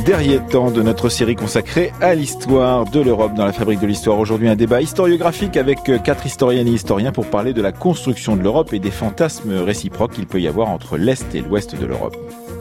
Dernier temps de notre série consacrée à l'histoire de l'Europe dans la fabrique de l'histoire. Aujourd'hui, un débat historiographique avec 4 historiennes et historiens pour parler de la construction de l'Europe et des fantasmes réciproques qu'il peut y avoir entre l'Est et l'Ouest de l'Europe.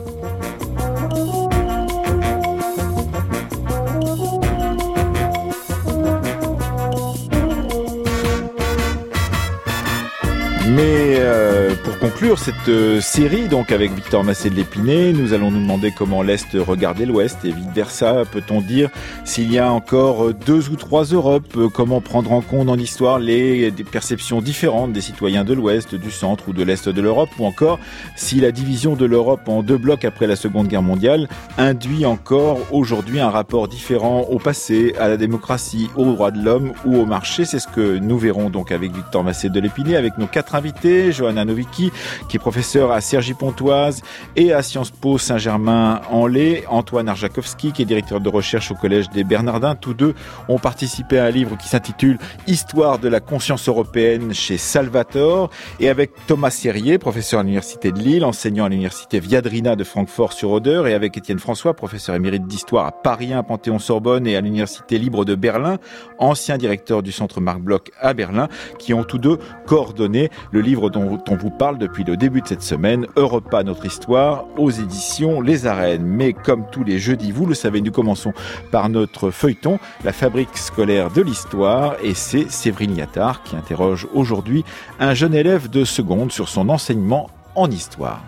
Mais pour conclure cette série, donc avec Victor Massé de l'Épinay, nous allons nous demander comment l'Est regardait l'Ouest et vice-versa. Peut-on dire s'il y a encore 2 ou 3 Europes, comment prendre en compte dans l'histoire des perceptions différentes des citoyens de l'Ouest, du centre ou de l'Est de l'Europe, ou encore si la division de l'Europe en 2 blocs après la Seconde Guerre mondiale induit encore aujourd'hui un rapport différent au passé, à la démocratie, aux droits de l'homme ou au marché. C'est ce que nous verrons donc avec Victor Massé de l'Épinay, avec nos 4 invités, Johanna Nowicki, qui est professeur à Cergy-Pontoise et à Sciences Po Saint-Germain-en-Laye, Antoine Arjakovski, qui est directeur de recherche au Collège des Bernardins. Tous deux ont participé à un livre qui s'intitule « Histoire de la conscience européenne » chez Salvator, et avec Thomas Serrier, professeur à l'Université de Lille, enseignant à l'Université Viadrina de Francfort-sur-Oder, et avec Étienne François, professeur émérite d'histoire à Paris 1 Panthéon-Sorbonne et à l'Université libre de Berlin, ancien directeur du Centre Marc Bloch à Berlin, qui ont tous deux coordonné le livre dont on vous parle depuis le début de cette semaine, Europa, notre histoire, aux éditions Les Arènes. Mais comme tous les jeudis, vous le savez, nous commençons par notre feuilleton, la fabrique scolaire de l'histoire, et c'est Séverine Liattard qui interroge aujourd'hui un jeune élève de seconde sur son enseignement en histoire.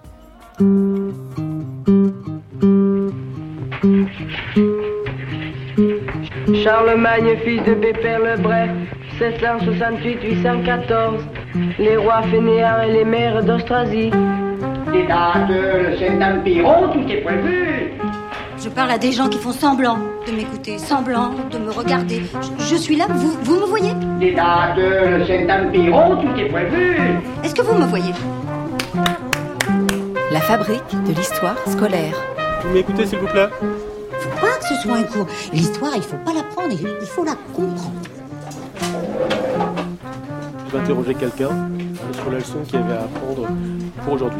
Charlemagne, fils de Pépère le Bref, 768-814, les rois fainéants et les mères d'Austrasie. Les dates, le Saint-Empire, oh, tout est prévu. Je parle à des gens qui font semblant de m'écouter, semblant de me regarder. Je suis là, vous me voyez? Les dates, le Saint-Empire, oh, tout est prévu. Est-ce que vous me voyez? La fabrique de l'histoire scolaire. Vous m'écoutez, s'il vous plaît? Faut pas que ce soit un cours. L'histoire, il faut pas l'apprendre, il faut la comprendre. Je vais interroger quelqu'un sur la leçon qu'il y avait à apprendre pour aujourd'hui.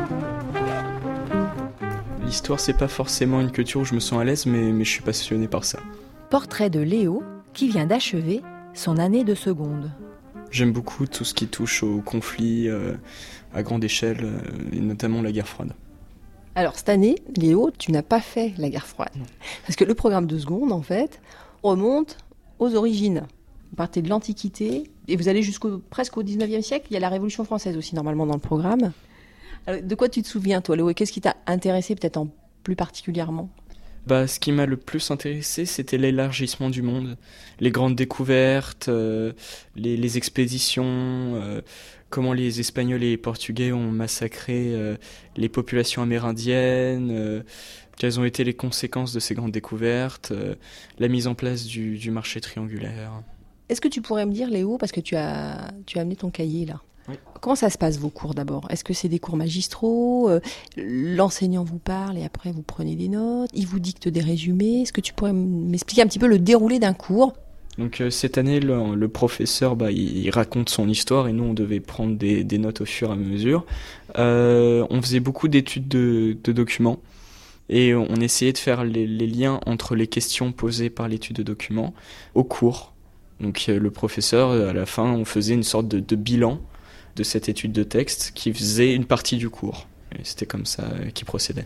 L'histoire, c'est pas forcément une culture où je me sens à l'aise, mais je suis passionné par ça. Portrait de Léo, qui vient d'achever son année de seconde. J'aime beaucoup tout ce qui touche aux conflits à grande échelle, et notamment la guerre froide. Alors cette année, Léo, tu n'as pas fait la guerre froide. Parce que le programme de seconde, en fait, remonte aux origines. Vous partez de l'Antiquité et vous allez presque au 19e siècle. Il y a la Révolution française aussi, normalement, dans le programme. Alors, de quoi tu te souviens, toi, Léo? Et qu'est-ce qui t'a intéressé, peut-être en plus particulièrement? Ce qui m'a le plus intéressé, c'était l'élargissement du monde. Les grandes découvertes, les expéditions, comment les Espagnols et les Portugais ont massacré les populations amérindiennes, quelles ont été les conséquences de ces grandes découvertes, la mise en place du marché triangulaire. Est-ce que tu pourrais me dire, Léo, parce que tu as amené ton cahier là, oui. Comment ça se passe vos cours d'abord? Est-ce que c'est des cours magistraux? L'enseignant vous parle et après vous prenez des notes? Il vous dicte des résumés? Est-ce que tu pourrais m'expliquer un petit peu le déroulé d'un cours? Donc cette année, le professeur, il raconte son histoire et nous, on devait prendre des notes au fur et à mesure. On faisait beaucoup d'études de documents et on essayait de faire les liens entre les questions posées par l'étude de documents au cours. Donc le professeur, à la fin, on faisait une sorte de bilan de cette étude de texte qui faisait une partie du cours. Et c'était comme ça qu'il procédait.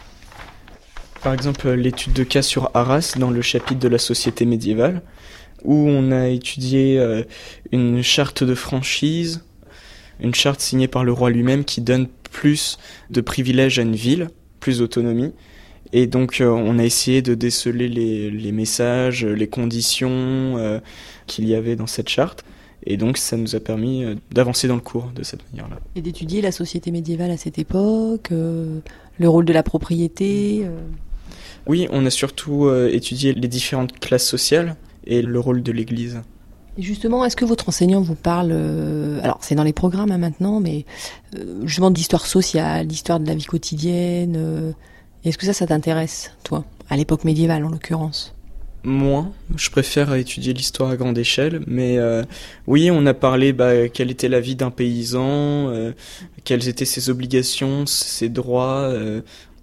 Par exemple, l'étude de cas sur Arras dans le chapitre de la société médiévale, où on a étudié une charte de franchise, une charte signée par le roi lui-même qui donne plus de privilèges à une ville, plus d'autonomie. Et donc on a essayé de déceler les messages, les conditions qu'il y avait dans cette charte. Et donc ça nous a permis d'avancer dans le cours de cette manière-là. Et d'étudier la société médiévale à cette époque, le rôle de la propriété. Oui, on a surtout étudié les différentes classes sociales et le rôle de l'Église. Et justement, est-ce que votre enseignant vous parle, alors c'est dans les programmes maintenant, mais justement d'histoire sociale, d'histoire de la vie quotidienne, est-ce que ça t'intéresse, toi, à l'époque médiévale en l'occurrence? Moins, je préfère étudier l'histoire à grande échelle, mais oui, on a parlé quelle était la vie d'un paysan, quelles étaient ses obligations, ses droits.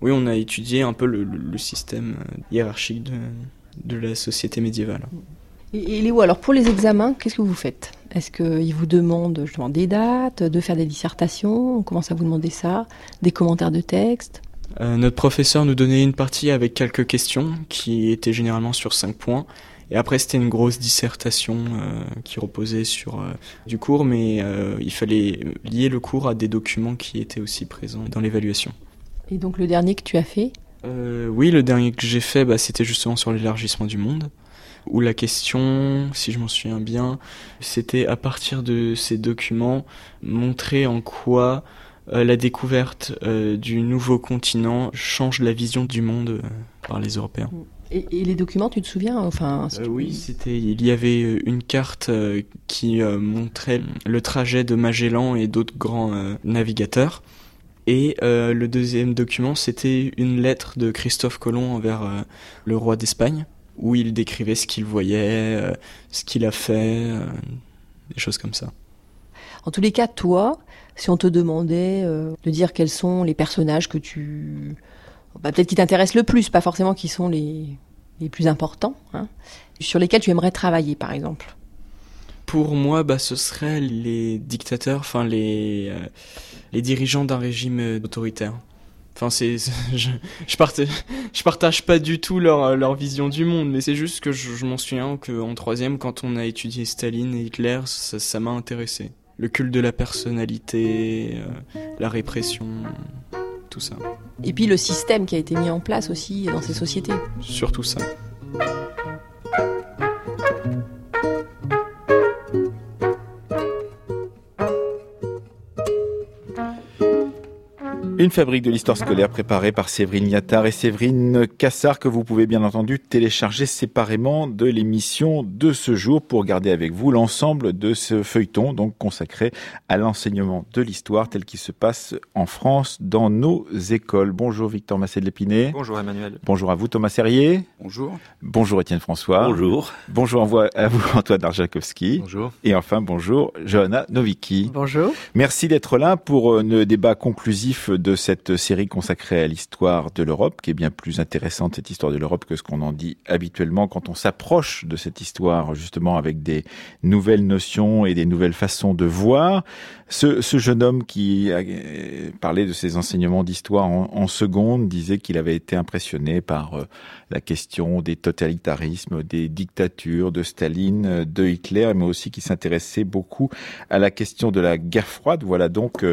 Oui, on a étudié un peu le système hiérarchique de la société médiévale. Et Léo, alors pour les examens, qu'est-ce que vous faites ? Est-ce qu'ils vous demandent justement des dates, de faire des dissertations ? On commence à vous demander ça, des commentaires de texte ? Notre professeur nous donnait une partie avec quelques questions qui étaient généralement sur 5 points. Et après, c'était une grosse dissertation qui reposait sur du cours, mais il fallait lier le cours à des documents qui étaient aussi présents dans l'évaluation. Et donc le dernier que tu as fait ? Oui, le dernier que j'ai fait, c'était justement sur l'élargissement du monde, où la question, si je m'en souviens bien, c'était à partir de ces documents, montrer en quoi la découverte du nouveau continent change la vision du monde par les Européens. Et les documents, tu te souviens Oui, il y avait une carte qui montrait le trajet de Magellan et d'autres grands navigateurs. Et le deuxième document, c'était une lettre de Christophe Colomb envers le roi d'Espagne, où il décrivait ce qu'il voyait, ce qu'il a fait, des choses comme ça. En tous les cas, toi, si on te demandait de dire quels sont les personnages que peut-être qui t'intéressent le plus, pas forcément qui sont les plus importants, sur lesquels tu aimerais travailler, par exemple. Pour moi, ce seraient les dictateurs, les dirigeants d'un régime autoritaire. Je partage pas du tout leur vision du monde, mais c'est juste que je m'en souviens qu'en 3e, quand on a étudié Staline et Hitler, ça m'a intéressé. Le culte de la personnalité, la répression, tout ça. Et puis le système qui a été mis en place aussi dans ces sociétés. Surtout ça. Une fabrique de l'histoire scolaire préparée par Séverine Liattard et Séverine Cassard, que vous pouvez bien entendu télécharger séparément de l'émission de ce jour pour garder avec vous l'ensemble de ce feuilleton donc consacré à l'enseignement de l'histoire tel qu'il se passe en France dans nos écoles. Bonjour Victor Massé-de-Lépinay. Bonjour Emmanuel. Bonjour à vous Thomas Serrier. Bonjour. Bonjour Étienne François. Bonjour. Bonjour à vous Antoine Darjakowski. Bonjour. Et enfin bonjour Johanna Nowicki. Bonjour. Merci d'être là pour le débat conclusif de cette série consacrée à l'histoire de l'Europe, qui est bien plus intéressante, cette histoire de l'Europe, que ce qu'on en dit habituellement quand on s'approche de cette histoire, justement avec des nouvelles notions et des nouvelles façons de voir. Ce jeune homme qui a parlé de ses enseignements d'histoire en seconde disait qu'il avait été impressionné par la question des totalitarismes, des dictatures, de Staline, de Hitler, mais aussi qu'il s'intéressait beaucoup à la question de la guerre froide. Voilà donc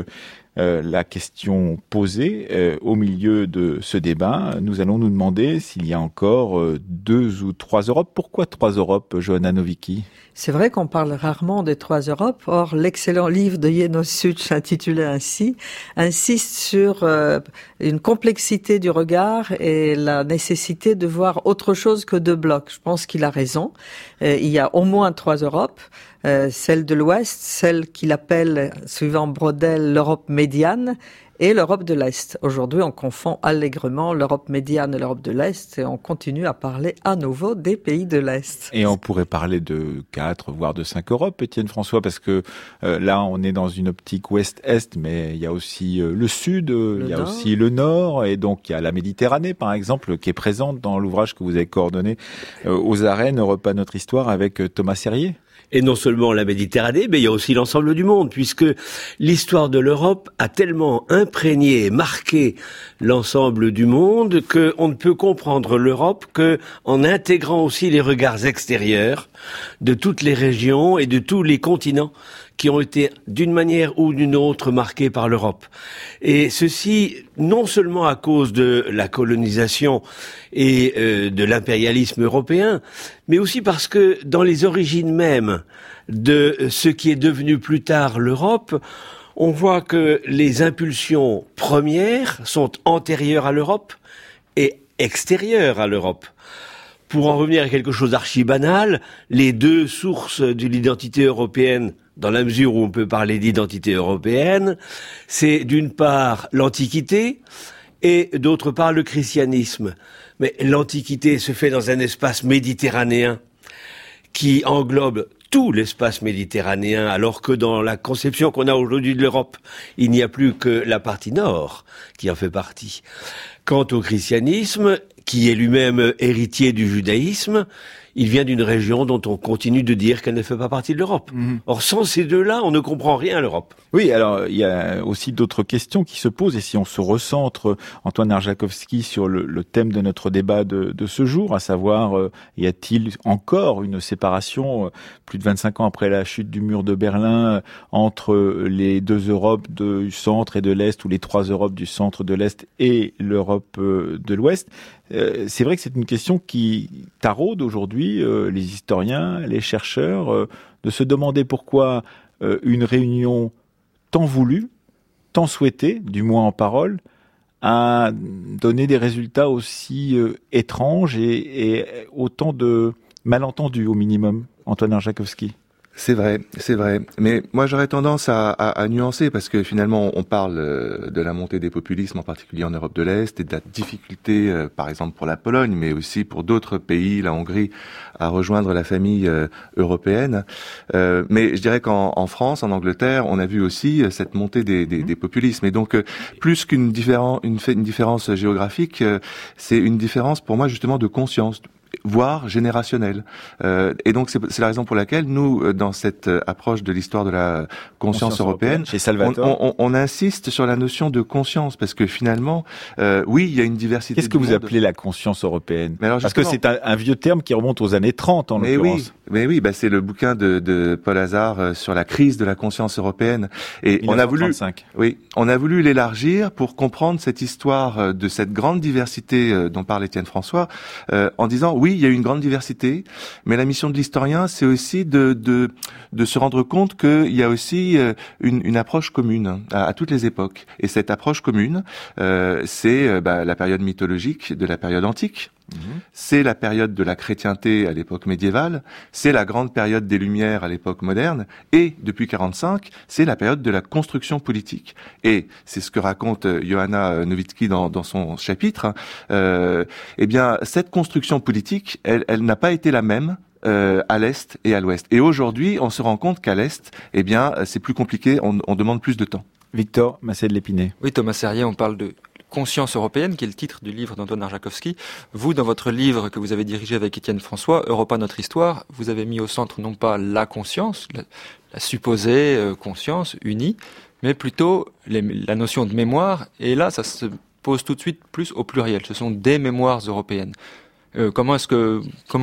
la question posée au milieu de ce débat. Nous allons nous demander s'il y a encore 2 ou 3 Europes. Pourquoi 3 Europes, Johanna Nowicki ? C'est vrai qu'on parle rarement des 3 Europes. Or, l'excellent livre de Jenő Szűcs, intitulé ainsi, insiste sur une complexité du regard et la nécessité de voir autre chose que 2 blocs. Je pense qu'il a raison. Il y a au moins 3 Europes. Celle de l'Ouest, celle qu'il appelle, suivant Brodel, l'Europe médiane, et l'Europe de l'Est. Aujourd'hui, on confond allègrement l'Europe médiane et l'Europe de l'Est, et on continue à parler à nouveau des pays de l'Est. Et on pourrait parler de 4, voire de 5 Europes, Étienne François, parce que là, on est dans une optique Ouest-Est, mais il y a aussi le Sud, il y a aussi le Nord, et donc il y a la Méditerranée, par exemple, qui est présente dans l'ouvrage que vous avez coordonné aux arènes, Europe à notre histoire, avec Thomas Serrier. Et non seulement la Méditerranée, mais il y a aussi l'ensemble du monde, puisque l'histoire de l'Europe a tellement imprégné et marqué l'ensemble du monde qu'on ne peut comprendre l'Europe qu'en intégrant aussi les regards extérieurs de toutes les régions et de tous les continents qui ont été d'une manière ou d'une autre marqués par l'Europe. Et ceci, non seulement à cause de la colonisation et de l'impérialisme européen, mais aussi parce que dans les origines mêmes de ce qui est devenu plus tard l'Europe, on voit que les impulsions premières sont antérieures à l'Europe et extérieures à l'Europe. Pour en revenir à quelque chose d'archi banal, les 2 sources de l'identité européenne, dans la mesure où on peut parler d'identité européenne, c'est d'une part l'Antiquité et d'autre part le christianisme. Mais l'Antiquité se fait dans un espace méditerranéen qui englobe tout l'espace méditerranéen, alors que dans la conception qu'on a aujourd'hui de l'Europe, il n'y a plus que la partie nord qui en fait partie. Quant au christianisme, qui est lui-même héritier du judaïsme, il vient d'une région dont on continue de dire qu'elle ne fait pas partie de l'Europe. Or, sans ces deux-là, on ne comprend rien à l'Europe. Oui, alors il y a aussi d'autres questions qui se posent, et si on se recentre, Antoine Arjakovski, sur le thème de notre débat de ce jour, à savoir, y a-t-il encore une séparation, plus de 25 ans après la chute du mur de Berlin, entre les deux Europes du centre et de l'Est, ou les trois Europes du centre, de l'Est et l'Europe de l'Ouest? C'est vrai que c'est une question qui taraude aujourd'hui les historiens, les chercheurs, de se demander pourquoi une réunion tant voulue, tant souhaitée, du moins en parole, a donné des résultats aussi étranges et autant de malentendus au minimum. Antoine Arjakovski. C'est vrai. Mais moi, j'aurais tendance à nuancer, parce que finalement, on parle de la montée des populismes, en particulier en Europe de l'Est, et de la difficulté, par exemple pour la Pologne, mais aussi pour d'autres pays, la Hongrie, à rejoindre la famille européenne. Mais je dirais qu'en France, en Angleterre, on a vu aussi cette montée des populismes. Et donc, plus qu'une différence géographique, c'est une différence, pour moi, justement, de conscience, voire générationnel. Et donc c'est la raison pour laquelle nous, dans cette approche de l'histoire de la conscience européenne, chez Salvatore, on insiste sur la notion de conscience, parce que finalement, oui, il y a une diversité. Qu'est-ce que vous appelez la conscience européenne? Parce que c'est un vieux terme qui remonte aux années 30 en l'occurrence. Oui, c'est le bouquin de Paul Hazard sur la crise de la conscience européenne. Et 1935. on a voulu l'élargir pour comprendre cette histoire de cette grande diversité dont parle Étienne François, en disant oui, il y a une grande diversité, mais la mission de l'historien, c'est aussi de se rendre compte qu'il y a aussi une approche commune à toutes les époques. Et cette approche commune, c'est la période mythologique de la période antique. C'est la période de la chrétienté à l'époque médiévale, c'est la grande période des Lumières à l'époque moderne, et depuis 45, c'est la période de la construction politique. Et c'est ce que raconte Johanna Nowicki dans son chapitre. Eh bien, cette construction politique, elle n'a pas été la même à l'Est et à l'Ouest. Et aujourd'hui, on se rend compte qu'à l'Est, eh bien, c'est plus compliqué, on demande plus de temps. Victor Massé-de-Lépinay. Oui, Thomas Serrier, on parle de Conscience européenne, qui est le titre du livre d'Antoine Arjakovski. Vous, dans votre livre que vous avez dirigé avec Étienne François, Europa, notre histoire, vous avez mis au centre non pas la conscience, la supposée conscience unie, mais plutôt la notion de mémoire. Et là, ça se pose tout de suite plus au pluriel. Ce sont des mémoires européennes. Comment est-ce que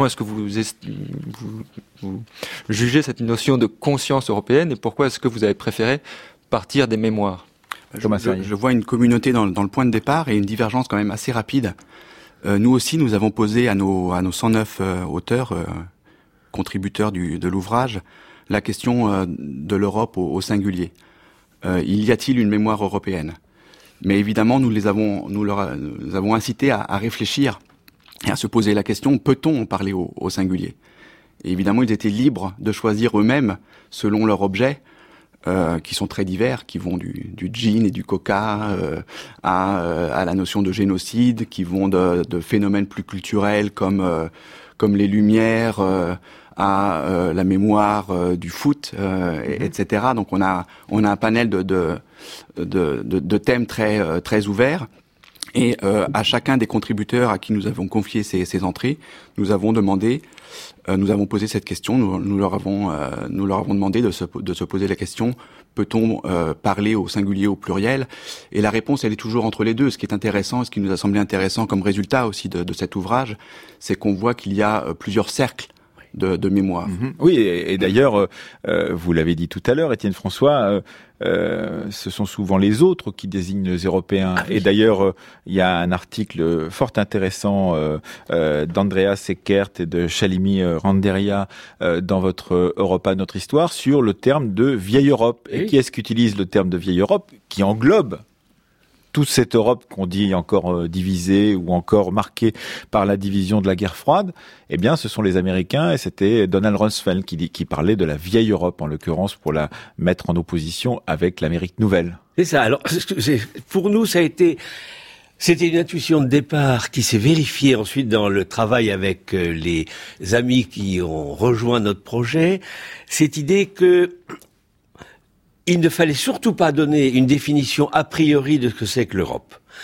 vous jugez cette notion de conscience européenne, et pourquoi est-ce que vous avez préféré partir des mémoires? Je vois une communauté dans le point de départ et une divergence quand même assez rapide. Nous aussi, nous avons posé à nos 109 auteurs, contributeurs de l'ouvrage, la question de l'Europe au singulier. Y a-t-il une mémoire européenne? Mais évidemment, nous les avons incités à réfléchir et à se poser la question, peut-on en parler au singulier? Et évidemment, ils étaient libres de choisir eux-mêmes, selon leur objet, qui sont très divers, qui vont du gin et du coca à la notion de génocide, qui vont de phénomènes plus culturels comme les Lumières à la mémoire du foot, etc. Donc on a un panel de thèmes très ouverts. Et à chacun des contributeurs à qui nous avons confié ces entrées, nous avons posé cette question. Nous leur avons demandé de se poser la question: peut-on parler au singulier, au pluriel? Et la réponse, elle est toujours entre les deux. Ce qui est intéressant, ce qui nous a semblé intéressant comme résultat aussi de cet ouvrage, c'est qu'on voit qu'il y a plusieurs cercles de mémoire. Oui, et d'ailleurs, vous l'avez dit tout à l'heure, Étienne François, ce sont souvent les autres qui désignent les Européens. Ah oui. Et d'ailleurs, il y a un article fort intéressant d'Andreas Eckert et de Shalimi Randeria dans votre Europa, notre histoire, sur le terme de vieille Europe. Et qui est-ce qu'utilise le terme de vieille Europe, qui englobe toute cette Europe qu'on dit encore divisée ou encore marquée par la division de la guerre froide? Eh bien, ce sont les Américains, et c'était Donald Rumsfeld qui parlait de la vieille Europe, en l'occurrence, pour la mettre en opposition avec l'Amérique nouvelle. C'est ça. Alors, pour nous, c'était une intuition de départ qui s'est vérifiée ensuite dans le travail avec les amis qui ont rejoint notre projet. Cette idée que il ne fallait surtout pas donner une définition a priori de ce que c'est que l'Europe.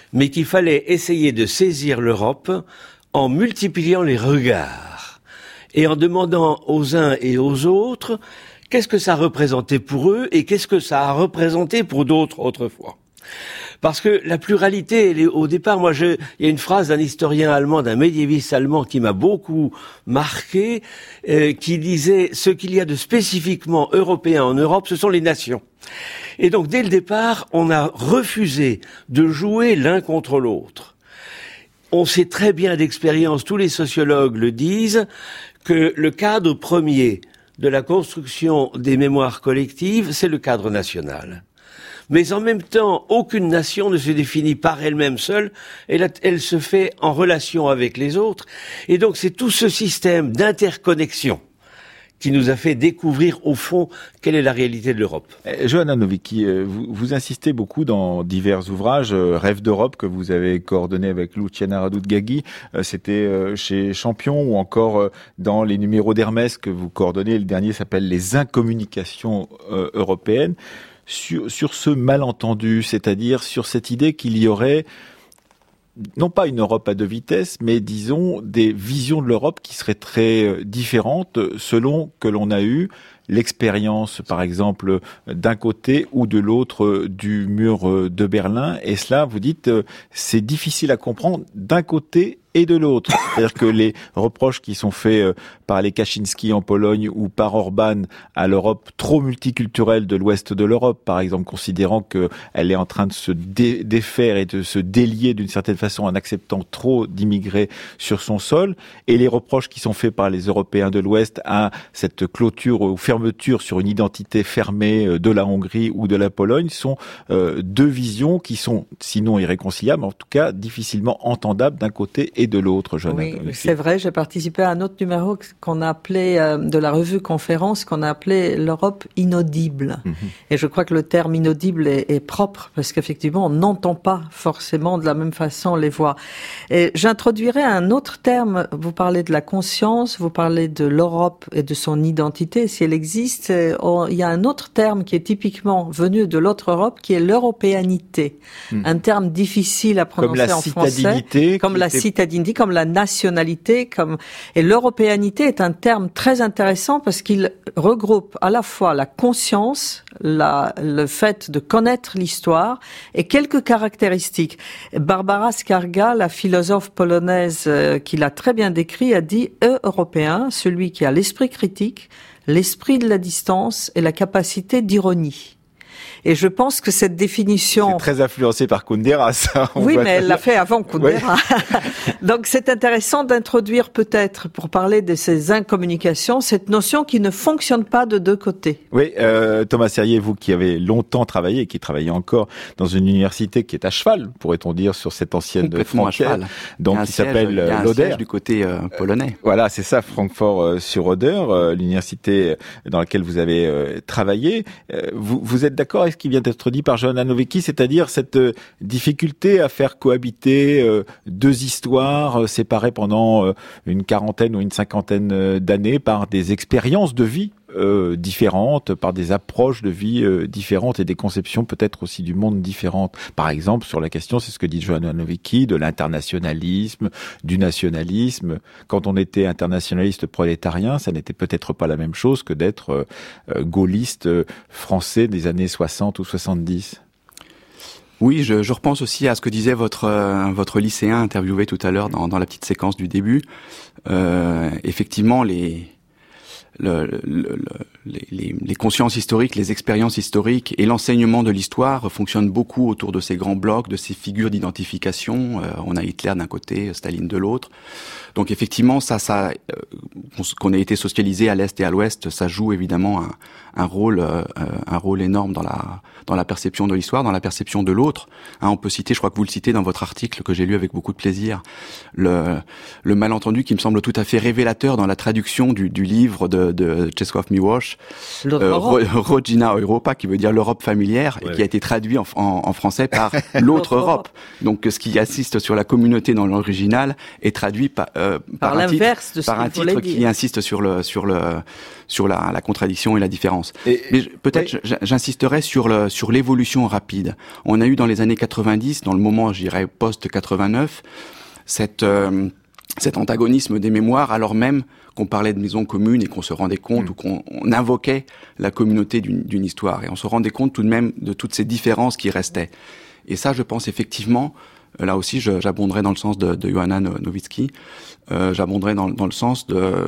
mais qu'il fallait essayer de saisir l'Europe en multipliant les regards et en demandant aux uns et aux autres qu'est-ce que ça représentait pour eux et qu'est-ce que ça a représenté pour d'autres autrefois. Parce que la pluralité, elle est, au départ, il y a une phrase d'un historien allemand, d'un médiéviste allemand qui m'a beaucoup marqué, qui disait « Ce qu'il y a de spécifiquement européen en Europe, ce sont les nations ». Et donc, dès le départ, on a refusé de jouer l'un contre l'autre. On sait très bien d'expérience, tous les sociologues le disent, que le cadre premier de la construction des mémoires collectives, c'est le cadre national. Mais en même temps, aucune nation ne se définit par elle-même seule, elle se fait en relation avec les autres. Et donc c'est tout ce système d'interconnexion qui nous a fait découvrir au fond quelle est la réalité de l'Europe. Johanna Nowicki, vous insistez beaucoup dans divers ouvrages, Rêve d'Europe que vous avez coordonné avec Luciana Radoud-Gaghi, c'était chez Champion, ou encore dans les numéros d'Hermès que vous coordonnez, le dernier s'appelle Les Incommunications européennes. Sur ce malentendu, c'est-à-dire sur cette idée qu'il y aurait non pas une Europe à deux vitesses, mais disons des visions de l'Europe qui seraient très différentes selon que l'on a eu l'expérience, par exemple, d'un côté ou de l'autre du mur de Berlin. Et cela, vous dites, c'est difficile à comprendre d'un côté et de l'autre. C'est-à-dire que les reproches qui sont faits par les Kaczynski en Pologne ou par Orban à l'Europe trop multiculturelle de l'ouest de l'Europe, par exemple, considérant qu'elle est en train de se défaire et de se délier d'une certaine façon en acceptant trop d'immigrés sur son sol, et les reproches qui sont faits par les Européens de l'Ouest à cette clôture ou fermeture sur une identité fermée de la Hongrie ou de la Pologne sont deux visions qui sont sinon irréconciliables, en tout cas difficilement entendables d'un côté et de l'autre. Oui, c'est vrai, j'ai participé à un autre numéro qu'on a appelé, de la revue Conférence, qu'on a appelé l'Europe inaudible. Et je crois que le terme inaudible est propre, parce qu'effectivement, on n'entend pas forcément de la même façon les voix. Et j'introduirais un autre terme, vous parlez de la conscience, vous parlez de l'Europe et de son identité, si elle existe. Il y a un autre terme qui est typiquement venu de l'autre Europe, qui est l'européanité. Un terme difficile à prononcer en français. Comme la citadinité, comme la nationalité, et l'européanité est un terme très intéressant parce qu'il regroupe à la fois la conscience, le fait de connaître l'histoire et quelques caractéristiques. Barbara Skarga, la philosophe polonaise qui l'a très bien décrit, a dit « Européen, celui qui a l'esprit critique, l'esprit de la distance et la capacité d'ironie ». Et je pense que cette définition... C'est très influencé par Kundera, ça. Oui, mais elle l'a fait avant Kundera. Oui. Donc c'est intéressant d'introduire peut-être, pour parler de ces incommunications, cette notion qui ne fonctionne pas de deux côtés. Oui, Thomas Serrier, vous qui avez longtemps travaillé et qui travaillez encore dans une université qui est à cheval, pourrait-on dire, sur cette ancienne frontière, donc qui s'appelle l'Oder. Du côté polonais. Voilà, c'est ça, Francfort-sur-Oder, l'université dans laquelle vous avez travaillé. Vous êtes d'accord avec ce qui vient d'être dit par Johanna Nowicki, c'est-à-dire cette difficulté à faire cohabiter deux histoires séparées pendant une quarantaine ou une cinquantaine d'années par des expériences de vie différentes, par des approches de vie différentes et des conceptions peut-être aussi du monde différentes. Par exemple, sur la question, c'est ce que dit Johanna Nowicki, de l'internationalisme, du nationalisme. Quand on était internationaliste prolétarien, ça n'était peut-être pas la même chose que d'être gaulliste français des années 60 ou 70. Oui, je repense aussi à ce que disait votre lycéen interviewé tout à l'heure dans la petite séquence du début. Effectivement, les consciences historiques, les expériences historiques et l'enseignement de l'histoire fonctionnent beaucoup autour de ces grands blocs, de ces figures d'identification. On a Hitler d'un côté, Staline de l'autre. Donc effectivement, qu'on ait été socialisé à l'est et à l'ouest, ça joue évidemment un rôle énorme dans la perception de l'histoire, dans la perception de l'autre. On peut citer, je crois que vous le citez dans votre article que j'ai lu avec beaucoup de plaisir, le malentendu qui me semble tout à fait révélateur dans la traduction du livre de de Czesław Miłosz, Rodzina Europa, qui veut dire l'Europe familière, et qui a été traduit en français par l'autre Europe. Donc ce qui insiste sur la communauté dans l'original est traduit par un titre qui insiste sur la contradiction et la différence. Mais peut-être j'insisterai sur l'évolution rapide. On a eu dans les années 90, dans le moment, je dirais, post-89, cet antagonisme des mémoires, alors même qu'on parlait de maisons communes et qu'on se rendait compte ou qu'on invoquait la communauté d'une histoire. Et on se rendait compte tout de même de toutes ces différences qui restaient. Et ça, je pense effectivement, là aussi, j'abonderai dans le sens de Johanna Nowicki, j'abonderai dans le sens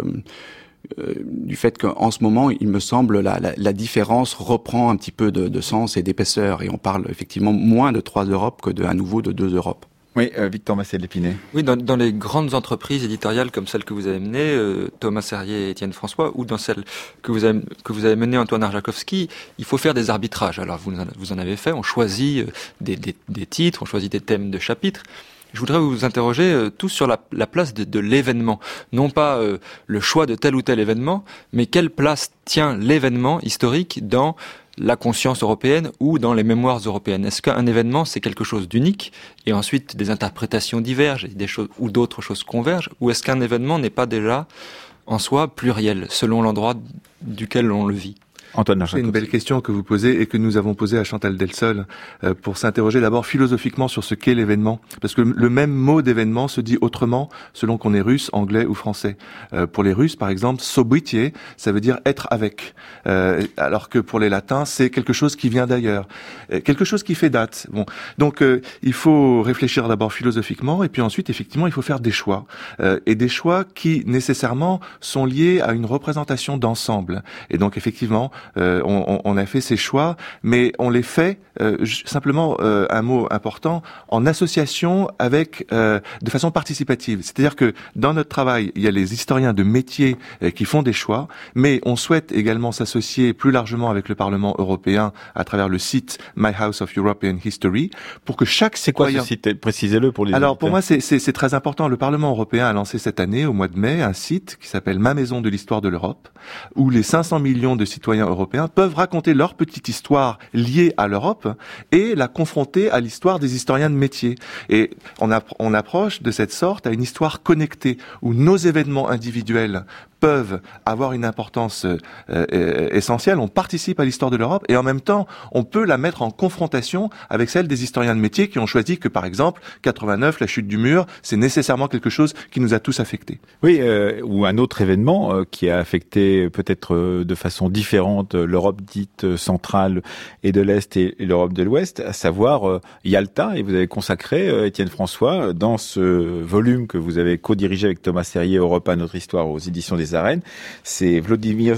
du fait qu'en ce moment, il me semble, la différence reprend un petit peu de sens et d'épaisseur. Et on parle effectivement moins de 3 Europes que à nouveau de 2 Europes. Oui, Victor Massé-Lépinay. Oui, dans les grandes entreprises éditoriales comme celle que vous avez menée, Thomas Serrier et Étienne François, ou dans celle que vous avez menée, Antoine Arjakovski, il faut faire des arbitrages. Alors vous en avez fait, on choisit des titres, on choisit des thèmes de chapitres. Je voudrais vous interroger tous sur la place de l'événement. Non pas le choix de tel ou tel événement, mais quelle place tient l'événement historique dans la conscience européenne ou dans les mémoires européennes. Est-ce qu'un événement, c'est quelque chose d'unique et ensuite des interprétations divergent ou d'autres choses convergent, ou est-ce qu'un événement n'est pas déjà en soi pluriel selon l'endroit duquel on le vit? Antoine, c'est une belle question que vous posez et que nous avons posée à Chantal Delsol pour s'interroger d'abord philosophiquement sur ce qu'est l'événement. Parce que le même mot d'événement se dit autrement selon qu'on est russe, anglais ou français. Pour les Russes, par exemple, sobytie, ça veut dire être avec. Alors que pour les Latins, c'est quelque chose qui vient d'ailleurs. Quelque chose qui fait date. Bon. Donc, il faut réfléchir d'abord philosophiquement et puis ensuite, effectivement, il faut faire des choix. Et des choix qui, nécessairement, sont liés à une représentation d'ensemble. Et donc, effectivement, on a fait ces choix, mais on les fait simplement, un mot important, en association avec, de façon participative. C'est-à-dire que dans notre travail, il y a les historiens de métier qui font des choix, mais on souhaite également s'associer plus largement avec le Parlement européen à travers le site My House of European History, pour que chaque citoyen... C'est quoi ce site? Précisez-le pour les Alors, auditeurs. pour moi, c'est très important. Le Parlement européen a lancé cette année, au mois de mai, un site qui s'appelle Ma Maison de l'Histoire de l'Europe, où les 500 millions de citoyens européens peuvent raconter leur petite histoire liée à l'Europe et la confronter à l'histoire des historiens de métier. Et on approche de cette sorte à une histoire connectée où nos événements individuels peuvent avoir une importance essentielle. On participe à l'histoire de l'Europe et en même temps, on peut la mettre en confrontation avec celle des historiens de métier qui ont choisi que, par exemple, 89, la chute du mur, c'est nécessairement quelque chose qui nous a tous affectés. Oui, ou un autre événement qui a affecté peut-être de façon différente l'Europe dite centrale et de l'Est et l'Europe de l'Ouest, à savoir Yalta. Et vous avez consacré, Étienne François, dans ce volume que vous avez co-dirigé avec Thomas Serrier, Europa, notre histoire, aux éditions des Arènes, c'est Vladimir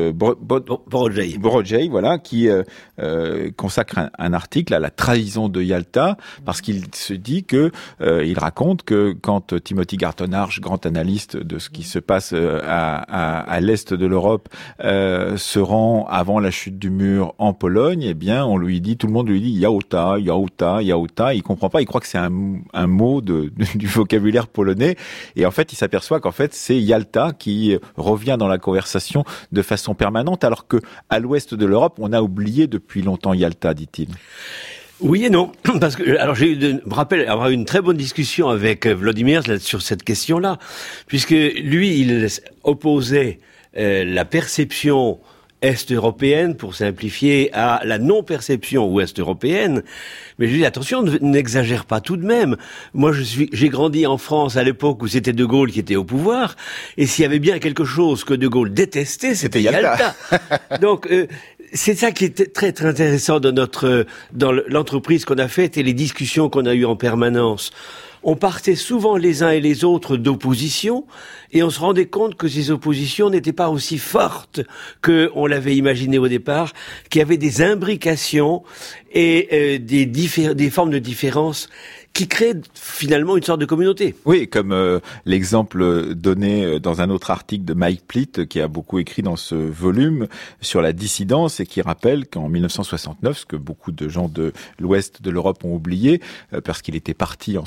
Borodjej, voilà, qui consacre un article à la trahison de Yalta, parce qu'il se dit que il raconte que quand Timothy Garton Arch, grand analyste de ce qui se passe à l'est de l'Europe, se rend avant la chute du mur en Pologne, eh bien, tout le monde lui dit Yałta, Yałta, Yałta. Il comprend pas, il croit que c'est un mot du vocabulaire polonais, et en fait, il s'aperçoit qu'en fait, c'est Yalta qui revient dans la conversation de façon permanente, alors que à l'ouest de l'Europe, on a oublié depuis longtemps Yalta, dit-il. Oui et non, parce que alors me rappelle avoir eu une très bonne discussion avec Vladimir sur cette question-là, puisque lui, il opposait la perception est-européenne, pour simplifier, à la non-perception ouest-européenne. Mais je dis, attention, n'exagère pas tout de même. Moi, j'ai grandi en France à l'époque où c'était De Gaulle qui était au pouvoir, et s'il y avait bien quelque chose que De Gaulle détestait, c'était Yalta. Donc, c'est ça qui est très très intéressant dans l'entreprise qu'on a faite et les discussions qu'on a eues en permanence. On partait souvent les uns et les autres d'opposition, et on se rendait compte que ces oppositions n'étaient pas aussi fortes qu'on l'avait imaginé au départ, qu'il y avait des imbrications et des formes de différence qui créent finalement une sorte de communauté. Oui, comme l'exemple donné dans un autre article de Mike Plitt, qui a beaucoup écrit dans ce volume sur la dissidence et qui rappelle qu'en 1969, ce que beaucoup de gens de l'ouest de l'Europe ont oublié, parce qu'il était parti en 68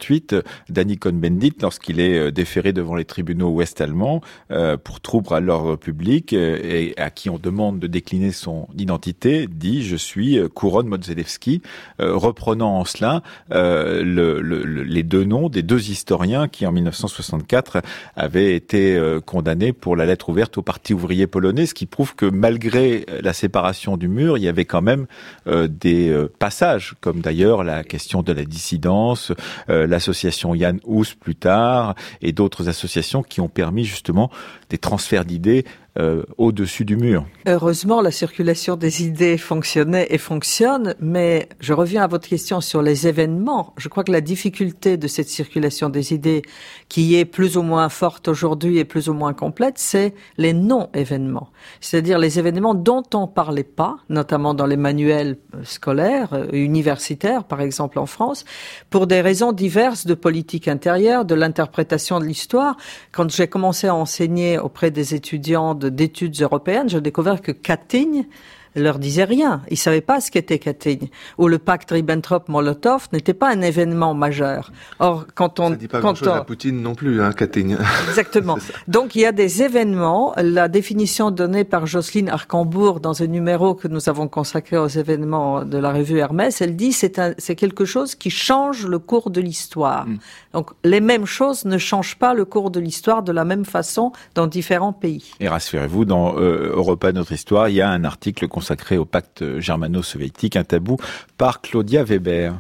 ensuite Danny Cohn-Bendit, lorsqu'il est déféré devant les tribunaux ouest-allemands pour trouble à l'ordre public et à qui on demande de décliner son identité, dit « Je suis Kouron Modzelewski », reprenant en cela les deux noms des deux historiens qui, en 1964, avaient été condamnés pour la lettre ouverte au Parti ouvrier polonais, ce qui prouve que malgré la séparation du mur, il y avait quand même des passages, comme d'ailleurs la question de la dissidence, l'association Jan Hus plus tard, et d'autres associations qui ont permis justement des transferts d'idées au-dessus du mur. Heureusement, la circulation des idées fonctionnait et fonctionne, mais je reviens à votre question sur les événements. Je crois que la difficulté de cette circulation des idées, qui est plus ou moins forte aujourd'hui et plus ou moins complète, c'est les non-événements. C'est-à-dire les événements dont on parlait pas, notamment dans les manuels scolaires, universitaires, par exemple en France, pour des raisons diverses de politique intérieure, de l'interprétation de l'histoire. Quand j'ai commencé à enseigner auprès des étudiants d'études européennes, j'ai découvert que Katyń leur disait rien. Ils savaient pas ce qu'était Katyń. Ou le pacte Ribbentrop-Molotov n'était pas un événement majeur. Or, quand on... Ça dit pas grand-chose à Poutine non plus, Katyń. Exactement. Donc, il y a des événements. La définition donnée par Jocelyne Archambourg dans un numéro que nous avons consacré aux événements de la revue Hermès, elle dit c'est quelque chose qui change le cours de l'histoire. Donc, les mêmes choses ne changent pas le cours de l'histoire de la même façon dans différents pays. Et rassurez-vous, dans Europa Notre Histoire, il y a un article consacré au pacte germano-soviétique, un tabou, par Claudia Weber.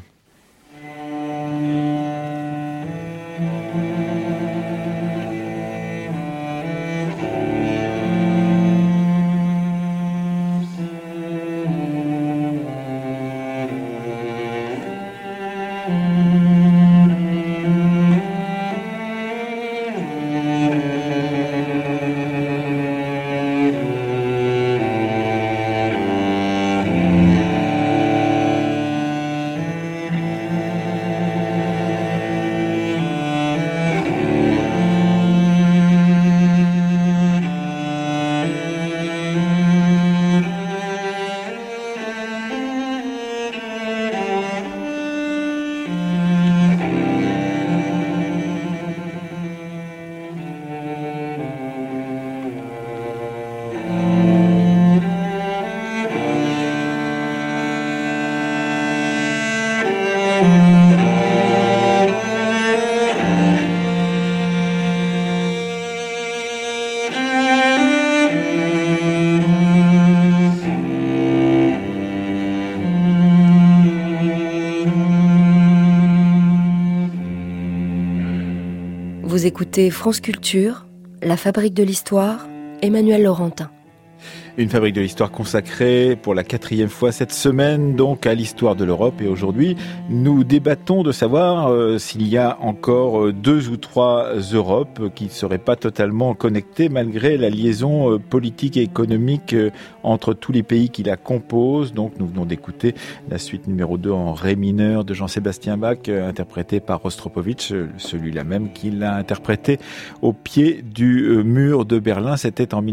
Vous écoutez France Culture, La Fabrique de l'Histoire, Emmanuel Laurentin. Une fabrique de l'histoire consacrée pour la 4e fois cette semaine donc à l'histoire de l'Europe. Et aujourd'hui, nous débattons de savoir s'il y a encore 2 ou 3 Europes qui ne seraient pas totalement connectées malgré la liaison politique et économique entre tous les pays qui la composent. Donc nous venons d'écouter la suite numéro 2 en ré mineur de Jean-Sébastien Bach, interprété par Rostropovitch, celui-là même qui l'a interprété au pied du mur de Berlin. C'était en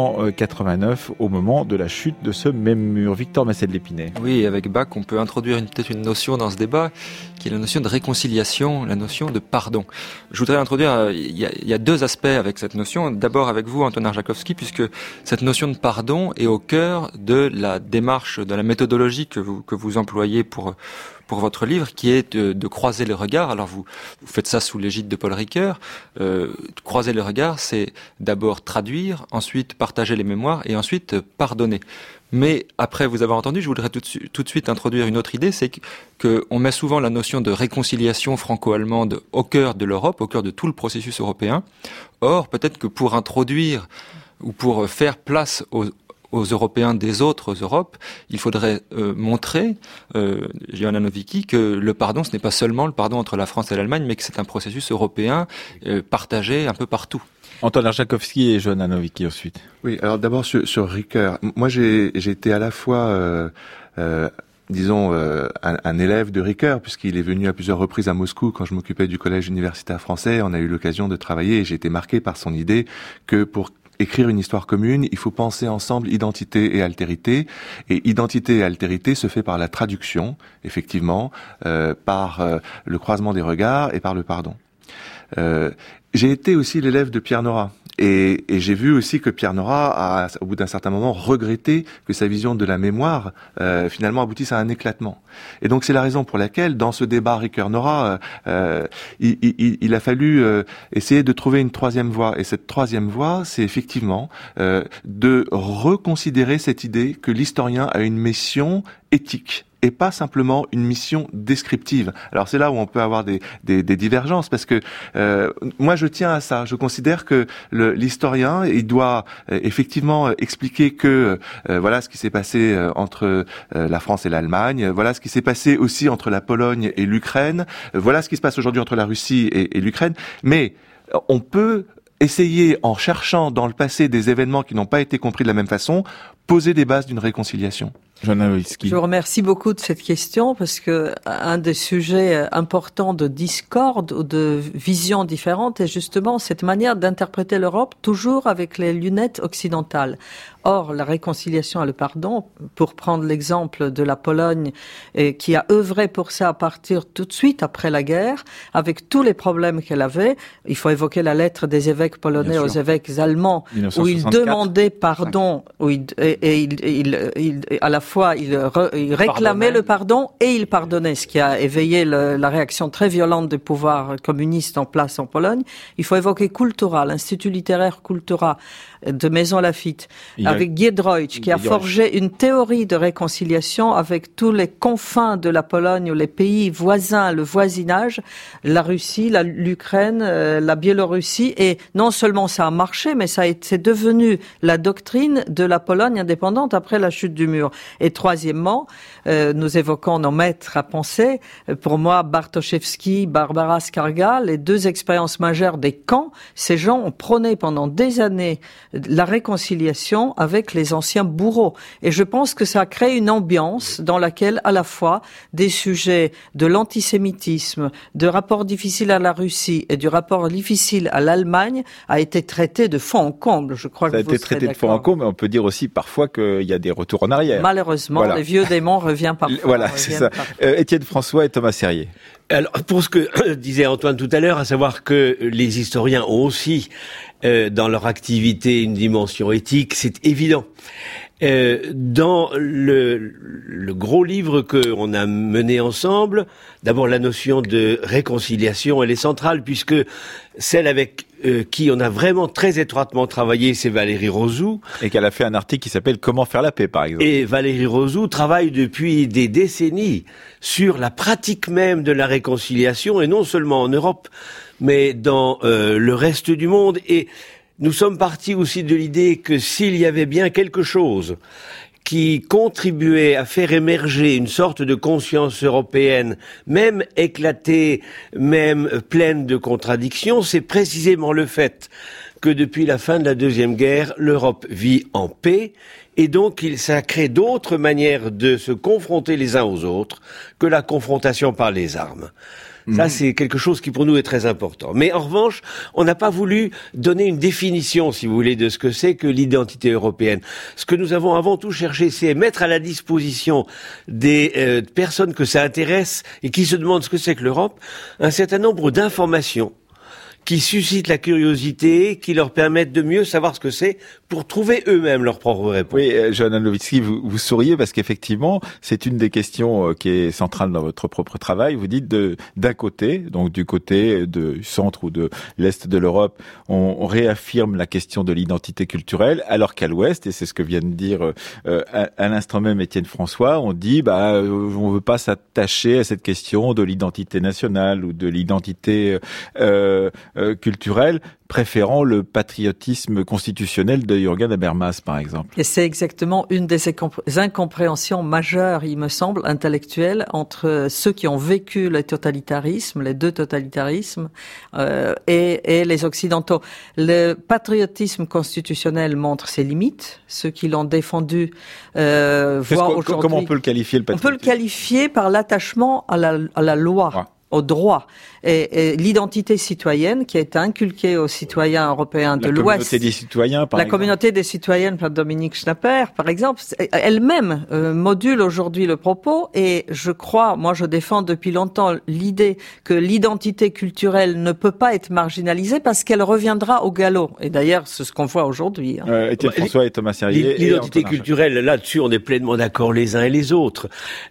1989. Au moment de la chute de ce même mur. Victor Massé-de-Lépinay. Oui, avec Bach, on peut introduire peut-être une notion dans ce débat, qui est la notion de réconciliation, la notion de pardon. Je voudrais introduire, il y a 2 aspects avec cette notion. D'abord avec vous, Anton Arjakovski, puisque cette notion de pardon est au cœur de la démarche, de la méthodologie que vous employez pour votre livre, qui est de croiser les regards. Alors vous faites ça sous l'égide de Paul Ricoeur. Croiser les regards, c'est d'abord traduire, ensuite partager les mémoires et ensuite pardonner. Mais après vous avoir entendu, je voudrais tout de suite introduire une autre idée, c'est qu'on met souvent la notion de réconciliation franco-allemande au cœur de l'Europe, au cœur de tout le processus européen. Or, peut-être que pour introduire ou pour faire place aux Européens des autres Europes, il faudrait montrer, Johanna Nowicki, que le pardon, ce n'est pas seulement le pardon entre la France et l'Allemagne, mais que c'est un processus européen partagé un peu partout. Anton Arjakovski et Johanna Nowicki ensuite. Oui, alors d'abord sur Ricoeur. Moi, j'ai été à la fois... un élève de Ricoeur, puisqu'il est venu à plusieurs reprises à Moscou quand je m'occupais du collège universitaire français. On a eu l'occasion de travailler et j'ai été marqué par son idée que pour écrire une histoire commune, il faut penser ensemble identité et altérité. Et identité et altérité se fait par la traduction, effectivement, par le croisement des regards et par le pardon. J'ai été aussi l'élève de Pierre Nora. Et j'ai vu aussi que Pierre Nora a, au bout d'un certain moment, regretté que sa vision de la mémoire, finalement, aboutisse à un éclatement. Et donc, c'est la raison pour laquelle, dans ce débat Ricoeur-Nora, il a fallu essayer de trouver une troisième voie. Et cette troisième voie, c'est effectivement de reconsidérer cette idée que l'historien a une mission éthique et pas simplement une mission descriptive. Alors c'est là où on peut avoir des divergences, parce que moi je tiens à ça. Je considère que l'historien, il doit effectivement expliquer que voilà ce qui s'est passé entre la France et l'Allemagne, voilà ce qui s'est passé aussi entre la Pologne et l'Ukraine, voilà ce qui se passe aujourd'hui entre la Russie et l'Ukraine, mais on peut essayer, en cherchant dans le passé des événements qui n'ont pas été compris de la même façon, poser des bases d'une réconciliation. Je vous remercie beaucoup de cette question, parce que un des sujets importants de discorde ou de visions différentes est justement cette manière d'interpréter l'Europe toujours avec les lunettes occidentales. Or, la réconciliation et le pardon, pour prendre l'exemple de la Pologne, qui a œuvré pour ça à partir tout de suite après la guerre, avec tous les problèmes qu'elle avait, il faut évoquer la lettre des évêques polonais aux évêques allemands, où ils demandaient pardon, où à la fois il réclamait le pardon et il pardonnait, ce qui a éveillé la réaction très violente des pouvoirs communistes en place en Pologne. Il faut évoquer Kultura, l'Institut littéraire Kultura de Maison Lafitte, avec Giedroyć, qui a forgé une théorie de réconciliation avec tous les confins de la Pologne, ou les pays voisins, le voisinage, la Russie, l'Ukraine, la Biélorussie, et non seulement ça a marché, mais c'est devenu la doctrine de la Pologne indépendante après la chute du mur. Et troisièmement, nous évoquons nos maîtres à penser. Pour moi, Bartoszewski, Barbara Skarga, les deux expériences majeures des camps, ces gens ont prôné pendant des années la réconciliation avec les anciens bourreaux. Et je pense que ça a créé une ambiance dans laquelle, à la fois, des sujets de l'antisémitisme, de rapports difficiles à la Russie et du rapport difficile à l'Allemagne a été traité de fond en comble. Je crois que vous serez d'accord. Ça a été traité de fond en comble, mais on peut dire aussi parfois qu'il y a des retours en arrière. Malheureusement, les vieux démons reviennent parfois. Voilà, c'est ça. Étienne François et Thomas Serrier. Alors, pour ce que disait Antoine tout à l'heure, à savoir que les historiens ont aussi dans leur activité une dimension éthique, c'est évident. Dans le gros livre qu'on a mené ensemble, d'abord la notion de réconciliation, elle est centrale, puisque celle avec qui on a vraiment très étroitement travaillé, c'est Valérie Rozou. Et qu'elle a fait un article qui s'appelle « Comment faire la paix », par exemple. Et Valérie Rozou travaille depuis des décennies sur la pratique même de la réconciliation, et non seulement en Europe, mais dans le reste du monde. Et nous sommes partis aussi de l'idée que s'il y avait bien quelque chose qui contribuait à faire émerger une sorte de conscience européenne, même éclatée, même pleine de contradictions, c'est précisément le fait que depuis la fin de la Deuxième Guerre, l'Europe vit en paix, et donc ça crée d'autres manières de se confronter les uns aux autres que la confrontation par les armes. Ça, c'est quelque chose qui pour nous est très important. Mais en revanche, on n'a pas voulu donner une définition, si vous voulez, de ce que c'est que l'identité européenne. Ce que nous avons avant tout cherché, c'est mettre à la disposition des personnes que ça intéresse et qui se demandent ce que c'est que l'Europe, un certain nombre d'informations qui suscitent la curiosité, qui leur permettent de mieux savoir ce que c'est pour trouver eux-mêmes leur propre réponse. Oui, Johanna Nowicki, vous souriez parce qu'effectivement, c'est une des questions qui est centrale dans votre propre travail. Vous dites d'un côté, donc du côté du centre ou de l'est de l'Europe, on réaffirme la question de l'identité culturelle, alors qu'à l'ouest, et c'est ce que vient de dire à l'instant même Étienne François, on dit on veut pas s'attacher à cette question de l'identité nationale ou de l'identité culturelle, préférant le patriotisme constitutionnel de Jürgen Habermas, par exemple. Et c'est exactement une des incompréhensions majeures, il me semble, intellectuelles, entre ceux qui ont vécu le totalitarisme, les deux totalitarismes, et les Occidentaux. Le patriotisme constitutionnel montre ses limites. Ceux qui l'ont défendu voient aujourd'hui... Comment on peut le qualifier, le patriotisme ? On peut le qualifier par l'attachement à la loi. Ouais. aux droits. Et l'identité citoyenne qui a été inculquée aux citoyens européens de l'Ouest. La communauté des citoyens, par exemple. La communauté des citoyennes par Dominique Schnapper, par exemple, elle-même module aujourd'hui le propos. Et je crois, moi je défends depuis longtemps l'idée que l'identité culturelle ne peut pas être marginalisée parce qu'elle reviendra au galop. Et d'ailleurs, c'est ce qu'on voit aujourd'hui. Étienne François et Thomas Serrier. L'identité culturelle, là-dessus, on est pleinement d'accord les uns et les autres.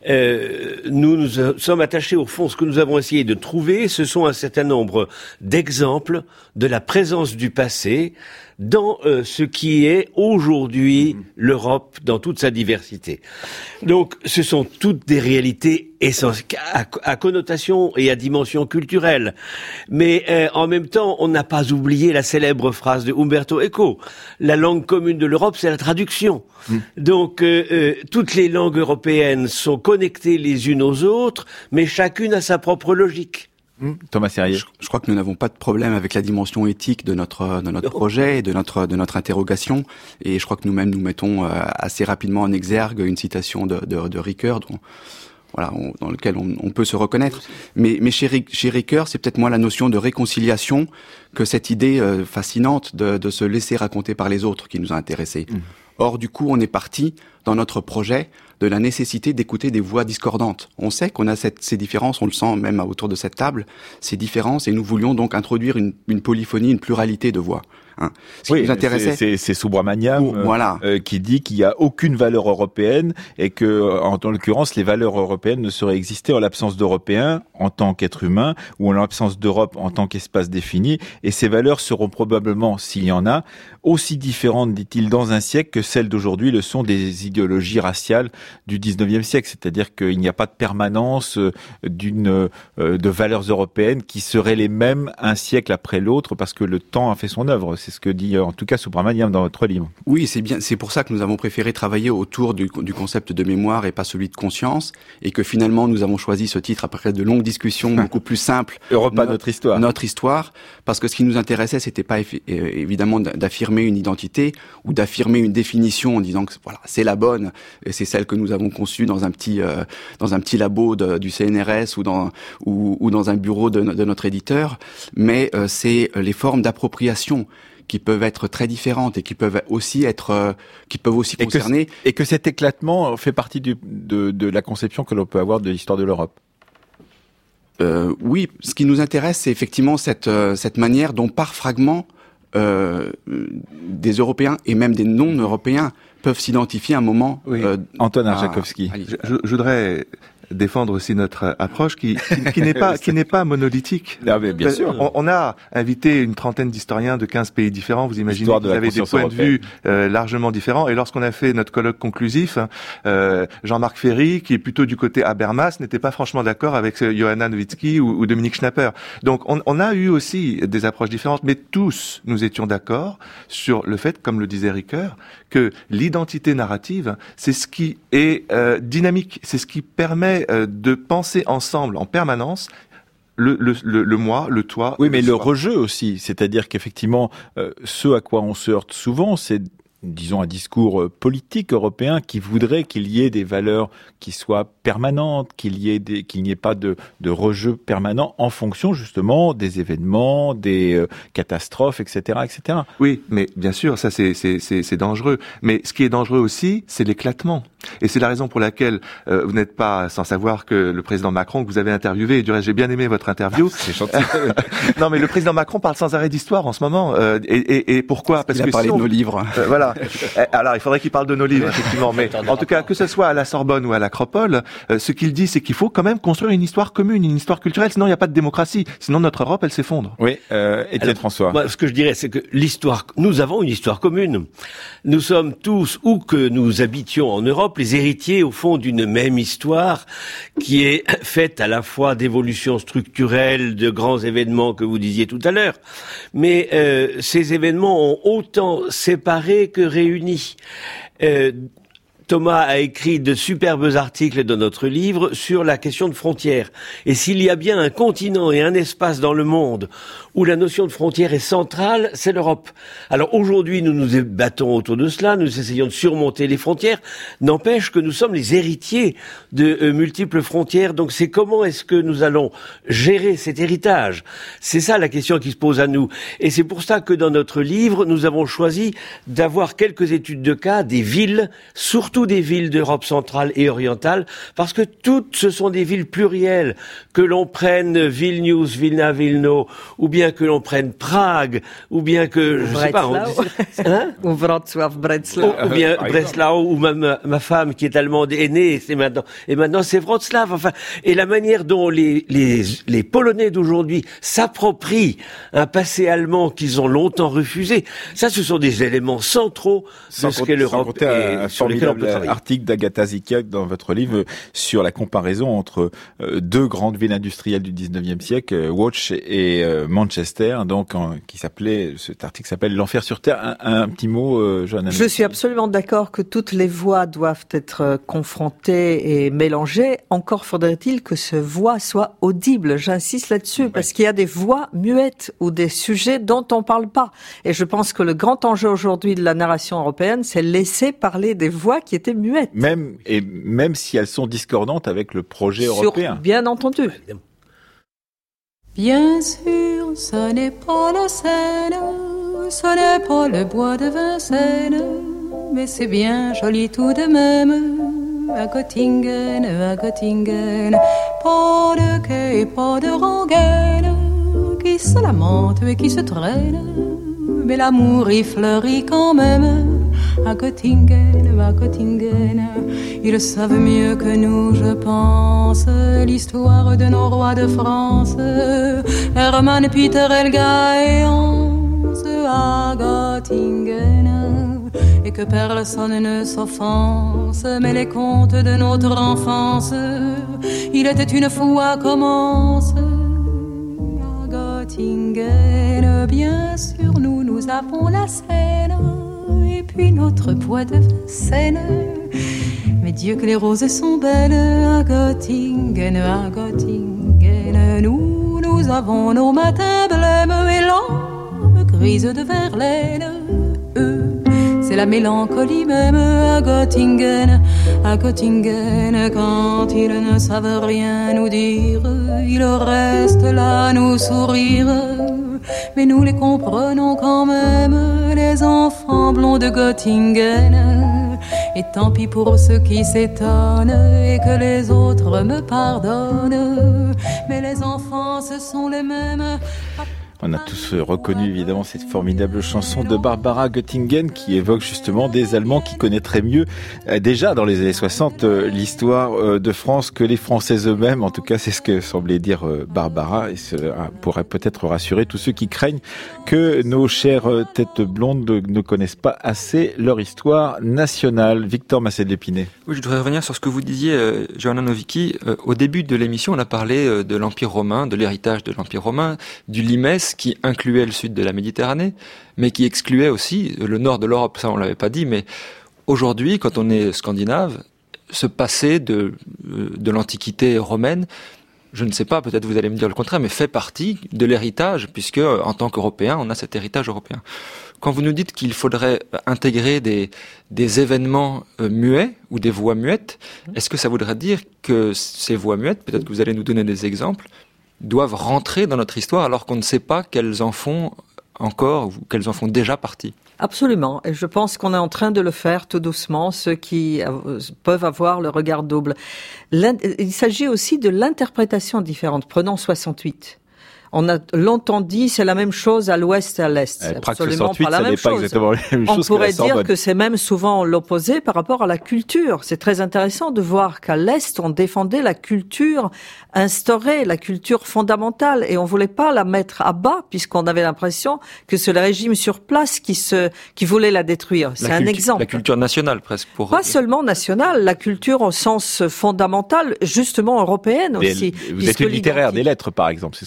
Nous sommes attachés au fond, ce que nous avons essayé de trouver, ce sont un certain nombre d'exemples de la présence du passé dans ce qui est aujourd'hui l'Europe dans toute sa diversité. Donc, ce sont toutes des réalités essentielles, à connotation et à dimension culturelle. Mais en même temps, on n'a pas oublié la célèbre phrase de Umberto Eco. La langue commune de l'Europe, c'est la traduction. Donc, toutes les langues européennes sont connectées les unes aux autres, mais chacune a sa propre logique. Thomas Serrier. Je crois que nous n'avons pas de problème avec la dimension éthique de notre projet et de notre interrogation. Et je crois que nous-mêmes nous mettons assez rapidement en exergue une citation de Ricoeur, dans lequel on peut se reconnaître. Mais chez Ricoeur, c'est peut-être moins la notion de réconciliation que cette idée fascinante de se laisser raconter par les autres qui nous a intéressés. Or, du coup, on est parti dans notre projet de la nécessité d'écouter des voix discordantes. On sait qu'on a ces différences, on le sent même autour de cette table, ces différences, et nous voulions donc introduire une polyphonie, une pluralité de voix. Ce qui nous intéressait, c'est Subramaniam qui dit qu'il n'y a aucune valeur européenne et que, en l'occurrence, les valeurs européennes ne sauraient exister en l'absence d'Européens en tant qu'être humain ou en l'absence d'Europe en tant qu'espace défini. Et ces valeurs seront probablement, s'il y en a, aussi différentes, dit-il, dans un siècle que celles d'aujourd'hui le sont des idéologies raciales du 19e siècle. C'est-à-dire qu'il n'y a pas de permanence de valeurs européennes qui seraient les mêmes un siècle après l'autre parce que le temps a fait son œuvre. C'est ce que dit en tout cas Subramaniam dans votre livre. Oui, c'est bien. C'est pour ça que nous avons préféré travailler autour du concept de mémoire et pas celui de conscience, et que finalement nous avons choisi ce titre après de longues discussions beaucoup plus simples. Europa, notre histoire. Notre histoire, parce que ce qui nous intéressait, c'était pas évidemment d'affirmer une identité ou d'affirmer une définition en disant que voilà, c'est la bonne et c'est celle que nous avons conçue dans un petit labo du CNRS ou dans un bureau de notre éditeur, mais c'est les formes d'appropriation qui peuvent être très différentes et qui peuvent aussi concerner. Et que cet éclatement fait partie de la conception que l'on peut avoir de l'histoire de l'Europe. Oui, ce qui nous intéresse, c'est effectivement cette manière dont par fragments des Européens et même des non-Européens peuvent s'identifier à un moment. Oui. Antoine Arjakovski. Je voudrais défendre aussi notre approche qui n'est pas monolithique. Ah, mais bien sûr. On a invité une trentaine d'historiens de 15 pays différents. Vous imaginez qu'ils avaient des points de vue largement différents. Et lorsqu'on a fait notre colloque conclusif, Jean-Marc Ferry, qui est plutôt du côté Habermas, n'était pas franchement d'accord avec Johanna Nowicki ou Dominique Schnapper. Donc on a eu aussi des approches différentes, mais tous nous étions d'accord sur le fait, comme le disait Ricoeur, que l'identité narrative, c'est ce qui est dynamique, c'est ce qui permet de penser ensemble en permanence le moi, le toi. Oui, mais le rejeu aussi, c'est-à-dire qu'effectivement, ce à quoi on se heurte souvent, c'est disons un discours politique européen qui voudrait qu'il y ait des valeurs qui soient permanentes, qu'il n'y ait pas de rejeu permanent en fonction justement des événements, des catastrophes, etc., etc. Oui, mais bien sûr, ça c'est dangereux. Mais ce qui est dangereux aussi, c'est l'éclatement. Et c'est la raison pour laquelle vous n'êtes pas sans savoir que le président Macron, que vous avez interviewé, et du reste j'ai bien aimé votre interview. C'est gentil. Non, mais le président Macron parle sans arrêt d'histoire en ce moment. Et pourquoi ? Parce qu'il a parlé de nos livres. Voilà. Alors, il faudrait qu'il parle de nos livres, effectivement. Mais en tout cas, que ce soit à la Sorbonne ou à l'Acropole, ce qu'il dit, c'est qu'il faut quand même construire une histoire commune, une histoire culturelle. Sinon, il n'y a pas de démocratie. Sinon, notre Europe, elle s'effondre. Oui, Étienne François. Moi, ce que je dirais, c'est que nous avons une histoire commune. Nous sommes tous, où que nous habitions en Europe, les héritiers, au fond, d'une même histoire qui est faite à la fois d'évolutions structurelles, de grands événements que vous disiez tout à l'heure. Mais ces événements ont autant séparé que réuni. Thomas a écrit de superbes articles dans notre livre sur la question de frontières. Et s'il y a bien un continent et un espace dans le monde où la notion de frontière est centrale, c'est l'Europe. Alors aujourd'hui, nous nous battons autour de cela, nous essayons de surmonter les frontières. N'empêche que nous sommes les héritiers de multiples frontières. Donc c'est comment est-ce que nous allons gérer cet héritage? C'est ça la question qui se pose à nous. Et c'est pour ça que dans notre livre, nous avons choisi d'avoir quelques études de cas des villes, surtout des villes d'Europe centrale et orientale, parce que toutes ce sont des villes plurielles. Que l'on prenne Vilnius, Vilna, Vilno, ou bien que l'on prenne Prague, ou bien que, je sais pas, ou Wrocław, Breslau. Ou bien Breslau, ou même ma femme qui est allemande est née, et maintenant c'est Wrocław. Enfin, et la manière dont les Polonais d'aujourd'hui s'approprient un passé allemand qu'ils ont longtemps refusé, ça, ce sont des éléments centraux de ce qu'est l'Europe et sur lesquels on peut travailler. Article d'Agatha Zikiak dans votre livre sur la comparaison entre deux grandes villes industrielles du 19e siècle, Łódź et Manchester, donc cet article s'appelle L'enfer sur terre. Un petit mot, Johanna. Je suis absolument d'accord que toutes les voix doivent être confrontées et mélangées. Encore faudrait-il que ce voix soit audible. J'insiste là-dessus parce qu'il y a des voix muettes ou des sujets dont on parle pas. Et je pense que le grand enjeu aujourd'hui de la narration européenne, c'est laisser parler des voix qui étaient muettes. Même si elles sont discordantes avec le projet européen. Bien entendu. Bien sûr, ce n'est pas la Seine, ce n'est pas le bois de Vincennes, mais c'est bien joli tout de même, à Göttingen, pas de quai et pas de rengaine, qui se lamente et qui se traîne, mais l'amour y fleurit quand même, à Göttingen. Ils savent mieux que nous, je pense, l'histoire de nos rois de France, Hermann, Peter, Helga et Hans, à Göttingen. Et que personne ne s'offense, mais les contes de notre enfance, il était une fois commence, à Göttingen. Bien sûr, nous avons la Seine, et puis notre bois de Vincennes. Mais Dieu que les roses sont belles à Göttingen. Nous avons nos matins blêmes et l'âme grise de Verlaine. C'est la mélancolie même à Göttingen. Quand ils ne savent rien nous dire, ils restent là à nous sourire. Mais nous les comprenons quand même, les enfants blonds de Göttingen. Et tant pis pour ceux qui s'étonnent et que les autres me pardonnent. Mais les enfants, ce sont les mêmes. On a tous reconnu évidemment cette formidable chanson de Barbara Göttingen qui évoque justement des Allemands qui connaîtraient mieux déjà dans les années 60 l'histoire de France que les Français eux-mêmes. En tout cas, c'est ce que semblait dire Barbara et cela pourrait peut-être rassurer tous ceux qui craignent que nos chères têtes blondes ne connaissent pas assez leur histoire nationale. Victor Massé-Lépinay. Oui, je voudrais revenir sur ce que vous disiez, Johanna Nowicki. Au début de l'émission, on a parlé de l'Empire romain, de l'héritage de l'Empire romain, du limès qui incluait le sud de la Méditerranée, mais qui excluait aussi le nord de l'Europe. Ça, on l'avait pas dit, mais aujourd'hui, quand on est scandinave, ce passé de l'Antiquité romaine, je ne sais pas, peut-être vous allez me dire le contraire, mais fait partie de l'héritage, puisque en tant qu'Européens, on a cet héritage européen. Quand vous nous dites qu'il faudrait intégrer des événements muets ou des voix muettes, est-ce que ça voudrait dire que ces voix muettes, peut-être que vous allez nous donner des exemples, doivent rentrer dans notre histoire alors qu'on ne sait pas qu'elles en font encore ou qu'elles en font déjà partie? Absolument. Et je pense qu'on est en train de le faire tout doucement, ceux qui peuvent avoir le regard double. Il s'agit aussi de l'interprétation différente. Prenons 68. On a longtemps dit c'est la même chose à l'ouest et à l'est. C'est absolument pas la même chose. On pourrait dire que c'est même souvent l'opposé par rapport à la culture. C'est très intéressant de voir qu'à l'est, on défendait la culture instaurée, la culture fondamentale, et on voulait pas la mettre à bas puisqu'on avait l'impression que c'est le régime sur place qui voulait la détruire. C'est un exemple. La culture nationale presque. Pas seulement nationale, la culture au sens fondamental, justement européenne aussi. Vous êtes une littéraire des lettres par exemple, c'est ce que vous voulez.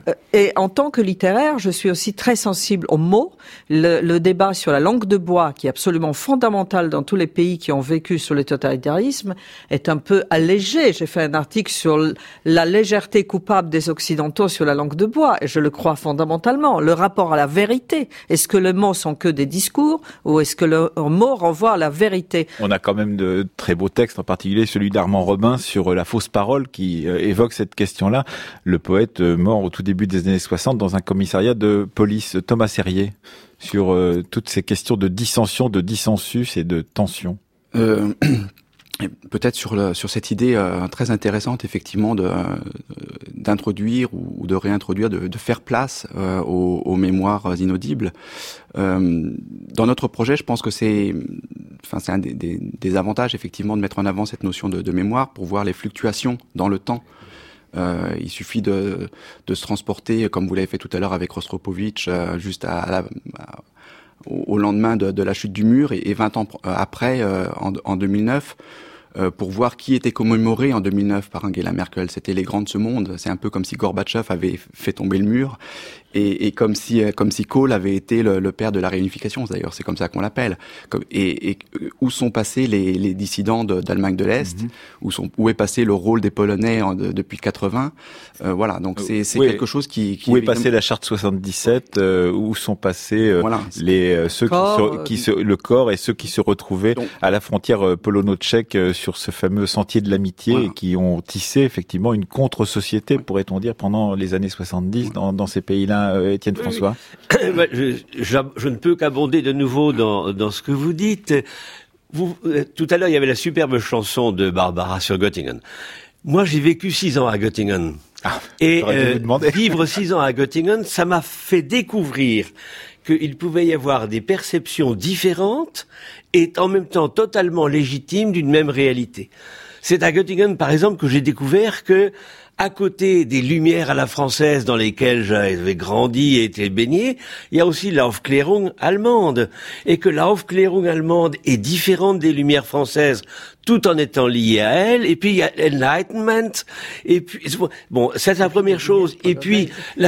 Et en tant que littéraire, je suis aussi très sensible aux mots. Le débat sur la langue de bois, qui est absolument fondamental dans tous les pays qui ont vécu sous le totalitarisme, est un peu allégé. J'ai fait un article sur la légèreté coupable des Occidentaux sur la langue de bois, et je le crois fondamentalement. Le rapport à la vérité. Est-ce que les mots sont que des discours, ou est-ce que le mot renvoie à la vérité? On a quand même de très beaux textes, en particulier celui d'Armand Robin sur la fausse parole, qui évoque cette question-là. Le poète mort au tout début des années 60 dans un commissariat de police, Thomas Serrier, sur toutes ces questions de dissension, de dissensus et de tension. Peut-être sur cette idée très intéressante, effectivement, d'introduire ou de réintroduire, de faire place aux mémoires inaudibles. Dans notre projet, je pense que c'est un des avantages, effectivement, de mettre en avant cette notion de mémoire pour voir les fluctuations dans le temps. Il suffit de se transporter, comme vous l'avez fait tout à l'heure avec Rostropovitch, juste au lendemain de la chute du mur et 20 ans après, en 2009, pour voir qui était commémoré en 2009 par Angela Merkel. C'était les grands de ce monde. C'est un peu comme si Gorbatchev avait fait tomber le mur et comme si Kohl avait été le père de la réunification. D'ailleurs, c'est comme ça qu'on l'appelle. Et où sont passés les dissidents d'Allemagne de l'Est? Où est passé le rôle des Polonais depuis 80? Voilà. Donc c'est quelque chose qui où est passée la charte 77? Où sont passés le corps et ceux qui se retrouvaient à la frontière polono-tchèque sur ce fameux sentier de l'amitié et qui ont tissé effectivement une contre-société, pourrait-on dire, pendant les années 70 dans ces pays-là. Étienne François. Je ne peux qu'abonder de nouveau dans ce que vous dites. Tout à l'heure, il y avait la superbe chanson de Barbara sur Göttingen. Moi, j'ai vécu 6 ans à Göttingen. Et vivre 6 ans à Göttingen, ça m'a fait découvrir qu'il pouvait y avoir des perceptions différentes et en même temps totalement légitimes d'une même réalité. C'est à Göttingen, par exemple, que j'ai découvert que à côté des lumières à la française dans lesquelles j'avais grandi et été baigné, il y a aussi l'Aufklärung allemande. Et que l'Aufklärung allemande est différente des lumières françaises tout en étant liée à elle. Et puis il y a l'Enlightenment. Et puis, bon, c'est la première chose. Et puis, la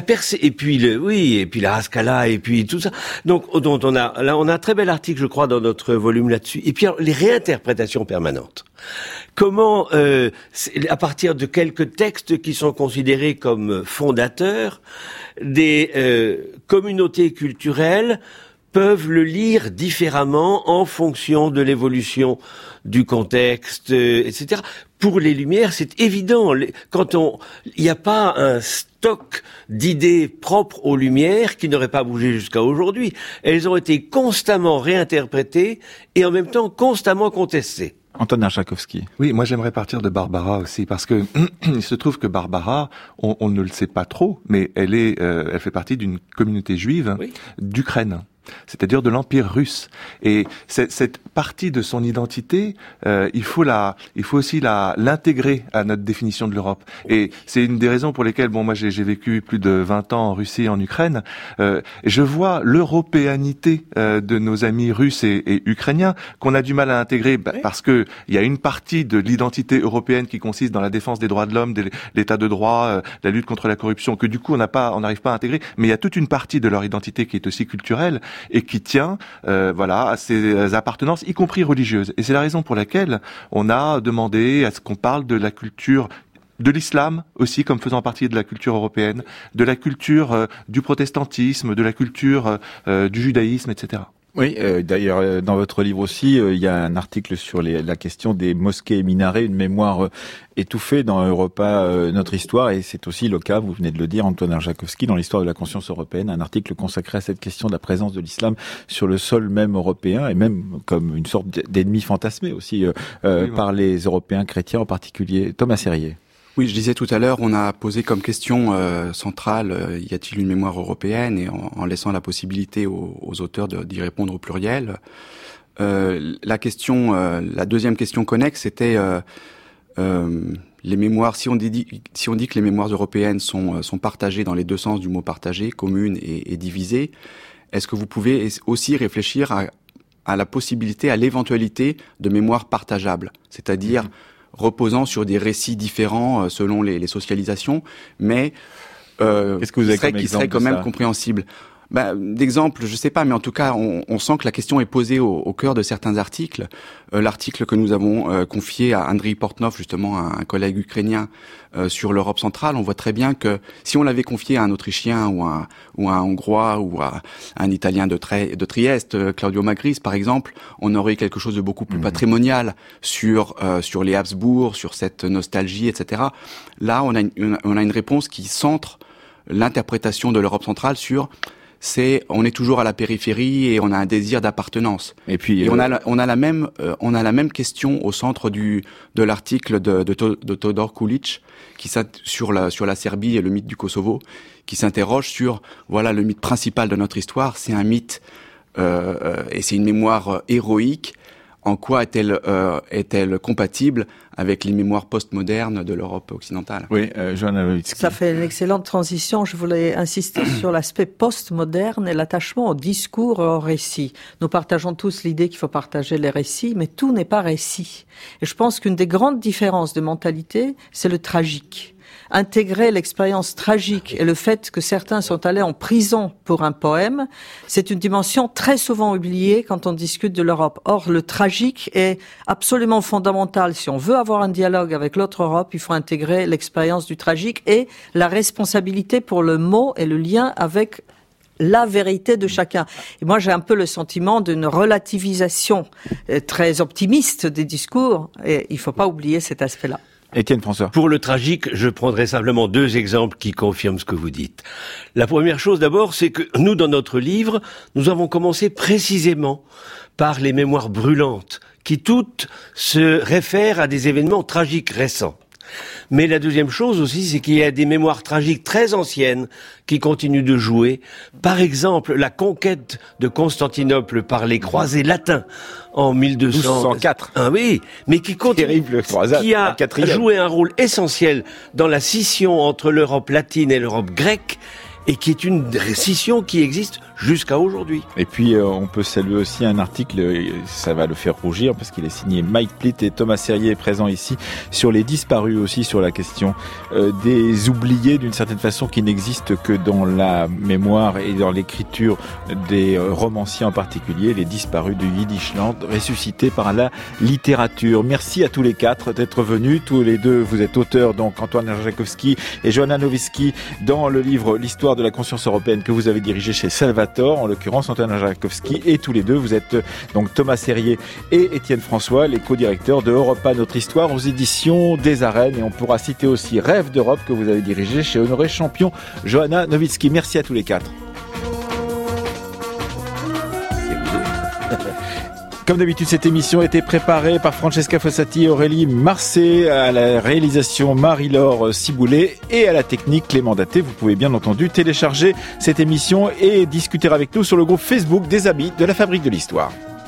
Haskalah, et puis tout ça. Donc, on a un très bel article, je crois, dans notre volume là-dessus. Et puis, les réinterprétations permanentes. Comment, à partir de quelques textes qui sont considérés comme fondateurs, des communautés culturelles peuvent le lire différemment en fonction de l'évolution du contexte, etc. Pour les Lumières, c'est évident. Il n'y a pas un stock d'idées propres aux Lumières qui n'auraient pas bougé jusqu'à aujourd'hui. Elles ont été constamment réinterprétées et en même temps constamment contestées. Antonin Tchaïkovski. Oui, moi j'aimerais partir de Barbara aussi, parce que il se trouve que Barbara, on ne le sait pas trop, mais elle fait partie d'une communauté juive d'Ukraine. C'est-à-dire de l'Empire russe. Et cette partie de son identité, il faut aussi l'intégrer à notre définition de l'Europe. Et c'est une des raisons pour lesquelles, moi j'ai vécu plus de 20 ans en Russie et en Ukraine. Je vois l'européanité de nos amis russes et ukrainiens qu'on a du mal à intégrer parce que il y a une partie de l'identité européenne qui consiste dans la défense des droits de l'homme, l'état de droit, la lutte contre la corruption, que du coup on n'arrive pas à intégrer. Mais il y a toute une partie de leur identité qui est aussi culturelle et qui tient à ses appartenances, y compris religieuses. Et c'est la raison pour laquelle on a demandé à ce qu'on parle de la culture de l'islam aussi comme faisant partie de la culture européenne, de la culture du protestantisme, de la culture du judaïsme, etc. Oui, d'ailleurs, dans votre livre aussi, il y a un article sur la question des mosquées et minarets, une mémoire étouffée dans Europa, notre histoire, et c'est aussi le cas, vous venez de le dire, Antonin Tchaïkovski, dans l'histoire de la conscience européenne, un article consacré à cette question de la présence de l'islam sur le sol même européen, et même comme une sorte d'ennemi fantasmé aussi par les Européens chrétiens en particulier. Thomas Serrier. Oui, je disais tout à l'heure, on a posé comme question centrale, y a-t-il une mémoire européenne, et en laissant la possibilité aux auteurs d'y répondre au pluriel. La deuxième question connexe, c'était les mémoires. Si on dit que les mémoires européennes sont partagées dans les deux sens du mot partagé, commune et divisée, est-ce que vous pouvez aussi réfléchir à la possibilité, à l'éventualité de mémoires partageables, c'est-à-dire reposant sur des récits différents selon les socialisations, mais Qu'est-ce que vous avez qui serait quand même compréhensible. D'exemple, je sais pas, mais en tout cas, on sent que la question est posée au cœur de certains articles. L'article que nous avons confié à Andriy Portnov, justement, un collègue ukrainien, sur l'Europe centrale, on voit très bien que si on l'avait confié à un Autrichien ou à un Hongrois ou à un Italien de Trieste, Claudio Magris, par exemple, on aurait eu quelque chose de beaucoup plus patrimonial sur les Habsbourg, sur cette nostalgie, etc. Là, on a une réponse qui centre l'interprétation de l'Europe centrale sur on est toujours à la périphérie et on a un désir d'appartenance. Et puis on a la même question au centre de l'article de Todor Kulic sur la Serbie et le mythe du Kosovo, qui s'interroge sur le mythe principal de notre histoire, c'est un mythe et c'est une mémoire héroïque. En quoi est-elle compatible avec les mémoires postmodernes de l'Europe occidentale? Oui, Johanna Nowicki. Ça fait une excellente transition. Je voulais insister sur l'aspect postmoderne et l'attachement au discours et au récit. Nous partageons tous l'idée qu'il faut partager les récits, mais tout n'est pas récit. Et je pense qu'une des grandes différences de mentalité, c'est le tragique. Intégrer l'expérience tragique et le fait que certains sont allés en prison pour un poème, c'est une dimension très souvent oubliée quand on discute de l'Europe. Or, le tragique est absolument fondamental. Si on veut avoir un dialogue avec l'autre Europe, il faut intégrer l'expérience du tragique et la responsabilité pour le mot et le lien avec la vérité de chacun. Et moi, j'ai un peu le sentiment d'une relativisation très optimiste des discours et il ne faut pas oublier cet aspect-là. Étienne François. Pour le tragique, je prendrai simplement 2 exemples qui confirment ce que vous dites. La première chose d'abord, c'est que nous, dans notre livre, nous avons commencé précisément par les mémoires brûlantes, qui toutes se réfèrent à des événements tragiques récents. Mais la deuxième chose aussi, c'est qu'il y a des mémoires tragiques très anciennes qui continuent de jouer. Par exemple, la conquête de Constantinople par les croisés latins en 1204. Ah oui, mais qui continue, qui a joué un rôle essentiel dans la scission entre l'Europe latine et l'Europe grecque, et qui est une scission qui existe jusqu'à aujourd'hui. Et puis on peut saluer aussi un article, ça va le faire rougir parce qu'il est signé Mike Plitt et Thomas Serrier présent ici, sur les disparus aussi, sur la question des oubliés d'une certaine façon, qui n'existent que dans la mémoire et dans l'écriture des romanciers en particulier, les disparus du Yiddishland ressuscités par la littérature. Merci à tous les 4 d'être venus. Tous les 2, vous êtes auteurs, donc Antoine Jarkowski et Johanna Nowicki, dans le livre L'histoire de la conscience européenne que vous avez dirigé chez Salvator, en l'occurrence Antoine Jarkowski, et tous les 2 vous êtes donc Thomas Serrier et Étienne François, les co-directeurs de Europa Notre Histoire aux éditions des Arènes. Et on pourra citer aussi Rêve d'Europe que vous avez dirigé chez Honoré Champion. Johanna Nowicki, merci à tous les 4. Comme d'habitude, cette émission a été préparée par Francesca Fossati et Aurélie Marcet, à la réalisation Marie-Laure Ciboulet et à la technique Clément Daté. Vous pouvez bien entendu télécharger cette émission et discuter avec nous sur le groupe Facebook des Amis de la Fabrique de l'Histoire.